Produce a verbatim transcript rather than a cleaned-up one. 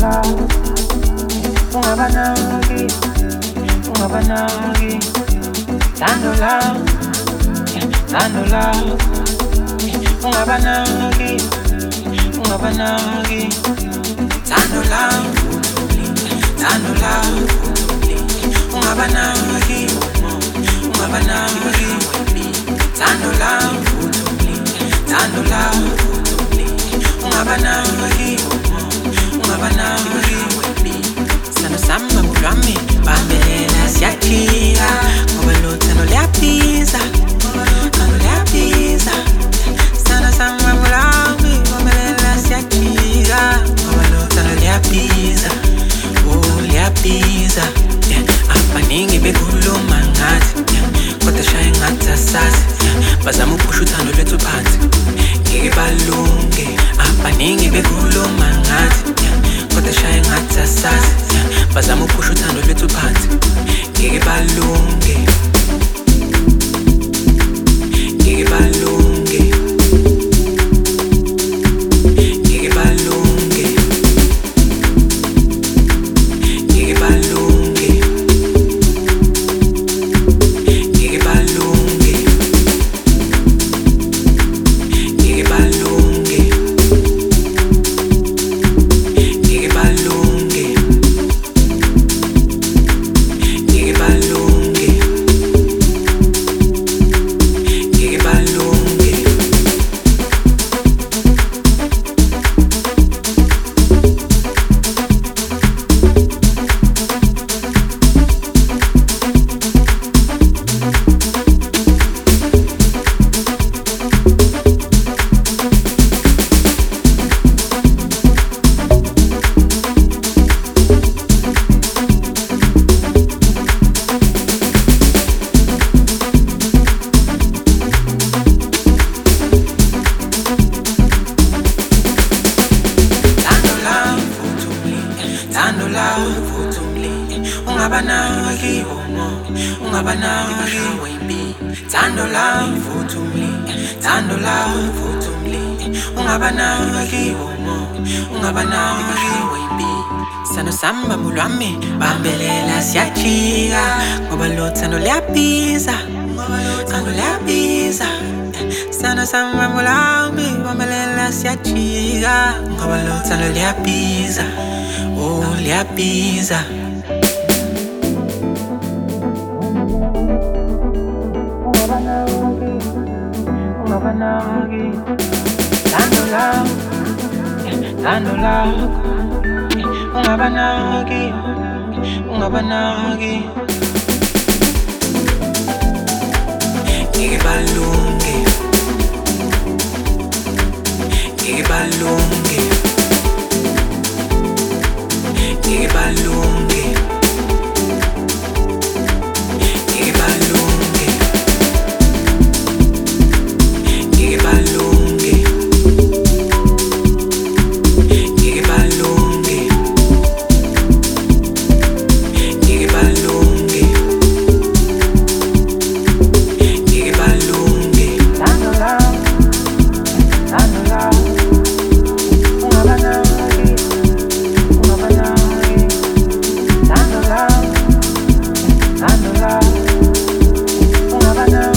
ungabanaki, ungabanaki, thando love, thando love, ungabanaki, ungabanaki, thando love, thando love, ungabanaki, ungabanaki, thando love, thando love, ungabanaki, ungabanaki. Sana samba mulwami bambelela siyakhila ngoba lo thando liyabiza, thando liyabiza. Sana samba mulwami bambelela siyakhila ngoba lo thando liyabiza, oh liyabiza. Abaningi bekhuluma ngathi kodwa shaye ngathi asazi, bazama ukusho uthando lwethu phansi ngeke balunge. Abaningi bekhuluma ngathi kodwa shaye ngathi asazi, bazama ukusho uthando lwethu phansi ngeke balunge, ngeke balunge, ngeke balunge, ngeke balunge, ngeke balunge, ngeke balunge, ngeke balunge, ngeke balunge, ngeke balunge. Thando love, uthumli, ungabanaki, ungabanaki, thando love, uthumli, thando love, uthumli, ungabanaki, ungabanaki. Sana samba mulwami bambelela siyakhila ngoba lo thando liyabiza, thando liyabiza. Sana samba mulwami bambelela siyakhila ngoba lo thando liyabiza, oh liyabiza. Ungabanaki, ungabanaki, thando love, thando love, ungabanaki, ungabanaki. Ngeke balunge, ngeke balunge, ngeke balunge, ngeke balunge, ngeke balunge, ngeke balunge, ngeke balunge, ngeke balunge. Thando love, thando love, ungabanaki, ungabanaki, thando love, thando love, ungabanaki.